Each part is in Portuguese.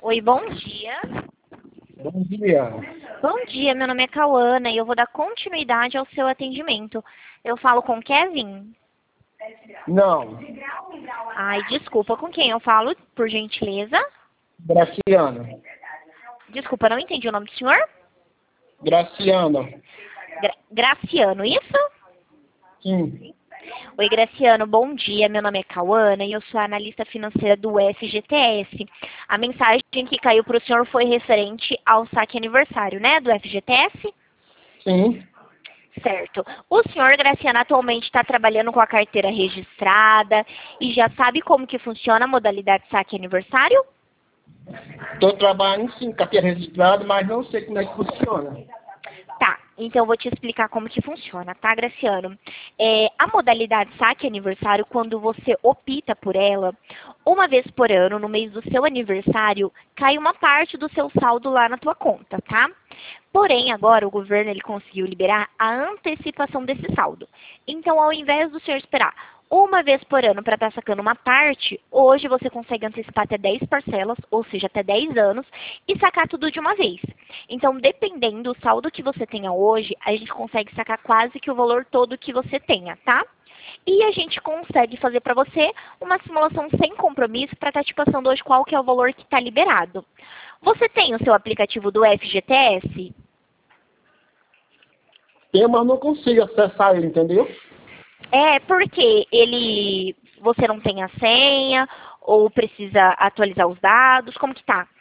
Oi, bom dia. Bom dia. Bom dia, meu nome é Cauana e eu vou dar continuidade ao seu atendimento. Eu falo com Kevin? Não, Ai, desculpa, com quem eu falo, por gentileza? Graciano. Desculpa, não entendi o nome do senhor? Graciano. Graciano, isso? Sim, Oi, Graciano, bom dia. Meu nome é Cauana e eu sou analista financeira do FGTS. A mensagem que caiu para o senhor foi referente ao saque aniversário, né, do FGTS? sim. Certo. O senhor, Graciano, atualmente está trabalhando com a carteira registrada e já sabe como que funciona a modalidade saque aniversário? Estou trabalhando sim, carteira registrada, mas não sei como é que funciona. Tá, então eu vou te explicar como que funciona, tá, Graciano? A modalidade saque aniversário, quando você opta por ela, uma vez por ano, no mês do seu aniversário, cai uma parte do seu saldo lá na tua conta, tá? Porém, agora o governo ele conseguiu liberar a antecipação desse saldo. Então, ao invés do senhor esperar uma vez por ano para estar sacando uma parte, hoje você consegue antecipar até 10 parcelas, ou seja, até 10 anos, e sacar tudo de uma vez. Então, dependendo do saldo que você tenha hoje, a gente consegue sacar quase que o valor todo que você tenha, tá? E a gente consegue fazer para você uma simulação sem compromisso para estar te passando hoje qual que é o valor que está liberado. Você tem o seu aplicativo do FGTS? Tem, mas não consigo acessar ele, entendeu? É porque você não tem a senha ou precisa atualizar os dados, como que tá?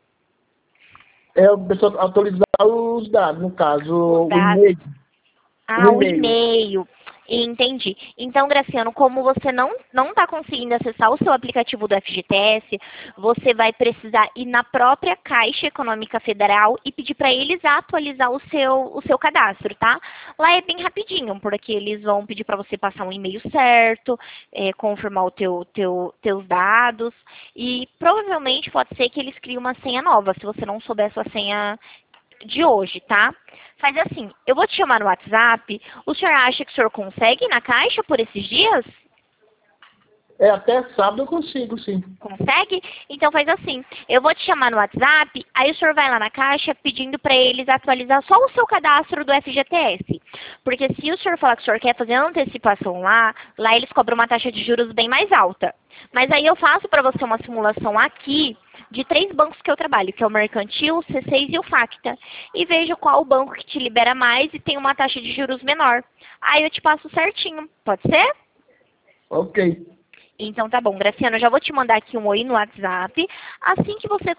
É a pessoa atualizar os dados, no caso, Os o dados. e-mail. O Ah, o e-mail. e-mail. Entendi. Então, Graciano, como você não está conseguindo acessar o seu aplicativo do FGTS, você vai precisar ir na própria Caixa Econômica Federal e pedir para eles atualizar o seu cadastro, tá? Lá é bem rapidinho, porque eles vão pedir para você passar um e-mail certo, confirmar teus dados e provavelmente pode ser que eles criem uma senha nova, se você não souber a sua senha de hoje, tá? Faz assim, eu vou te chamar no WhatsApp. O senhor acha que o senhor consegue ir na Caixa por esses dias? É, até sábado eu consigo, sim. Consegue? Então faz assim, eu vou te chamar no WhatsApp, aí o senhor vai lá na Caixa pedindo para eles atualizar só o seu cadastro do FGTS. Porque se o senhor falar que o senhor quer fazer antecipação lá eles cobram uma taxa de juros bem mais alta. Mas aí eu faço para você uma simulação aqui de 3 bancos que eu trabalho, que é o Mercantil, o C6 e o Facta. E vejo qual o banco que te libera mais e tem uma taxa de juros menor. Aí eu te passo certinho, pode ser? Ok. Então tá bom, Graciano, eu já vou te mandar aqui um oi no WhatsApp. Assim que você